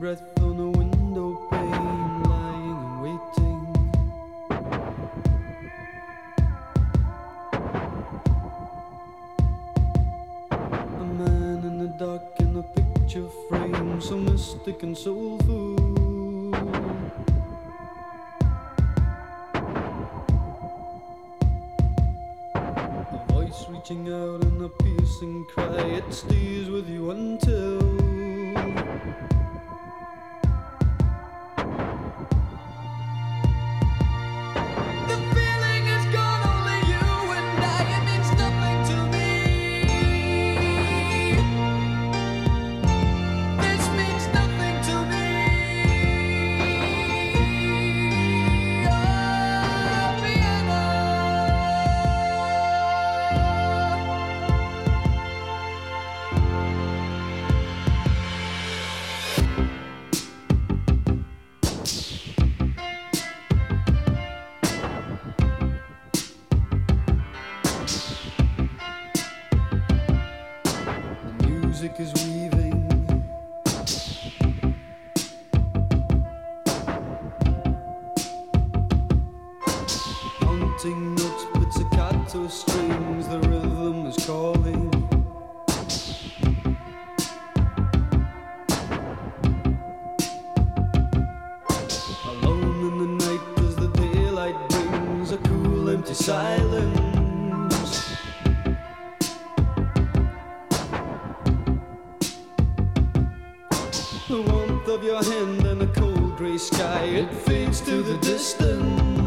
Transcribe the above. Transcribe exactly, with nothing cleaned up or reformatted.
breath on a window pane, lying and waiting. A man in the dark in a picture frame, so mystic and soulful. A voice reaching out in a piercing cry, it stays with you until music is weaving. Haunting notes, pizzicato strings, the rhythm is calling. Alone in the night as the daylight brings a cool empty silence. The warmth of your hand and a cold grey sky, it fades to the distance.